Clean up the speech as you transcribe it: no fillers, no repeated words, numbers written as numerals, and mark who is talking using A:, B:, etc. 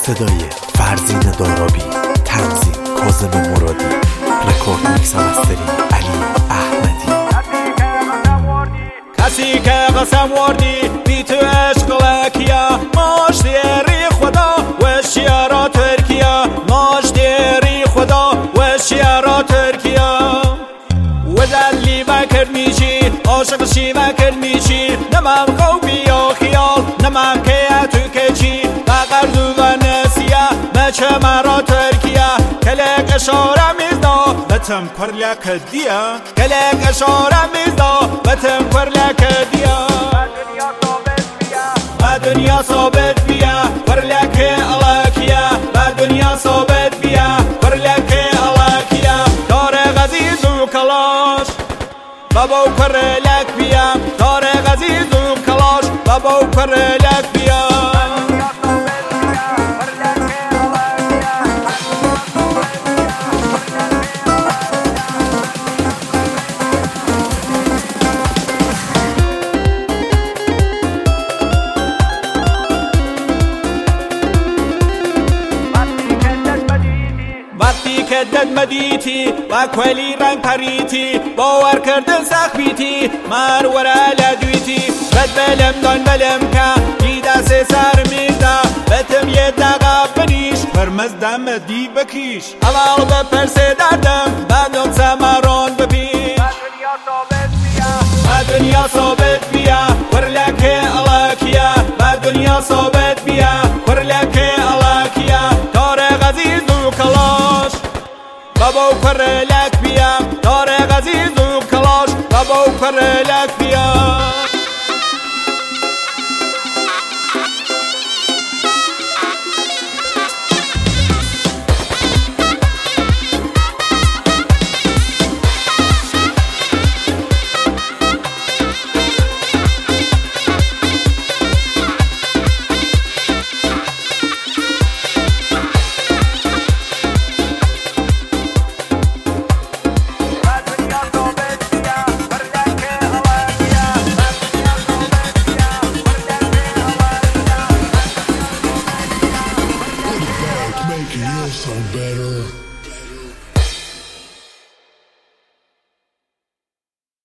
A: صدای فرزین دارابی، تنظیم کاظم مرادی، رکورد میکس مستری علی احمدی.
B: کسی که قسم وردی بی تو عشق لکیا، ماش دیری خدا و شیارا ترکیا، ماش دیری خدا و شیارا ترکیا. و دلی بکر میشی عاشق شی بکر میشی، نمام خوبی یا خیال نمام که تو کچی بقر دو و نسیه مچه مرا ترکیه. کلک اشاره میزدا بتم کر لک دیا، کلک اشاره میزدا بتم کر لک دیا. با دنیا ثابت بیا کر لک الاکیه، با دنیا ثابت بیا کر لک الاکیه. تارق عزیز و کلاش بابا کر لک بیا، تارق عزیز و کلاش بابا کر لک بیا. وقتی که دد مدیتی و کلی رنگ پریتی، باور کردن سخت بیتی من ورا لدویتی. بد بلم دان بلم که دیده سه سر میزده، بتم یه دقیقه بنیش فرمز دم دی بکیش. اول بپرس دردم بعدم سمران بپیش. با دنیا ثابت بیا ور لکه الاکیه، با دنیا ثابت بیا ور لکه الاکیه. تارق عزیز و کلاش بابا کر لک بیا، تارق عزیز و کلاش بابا کر لک بیا.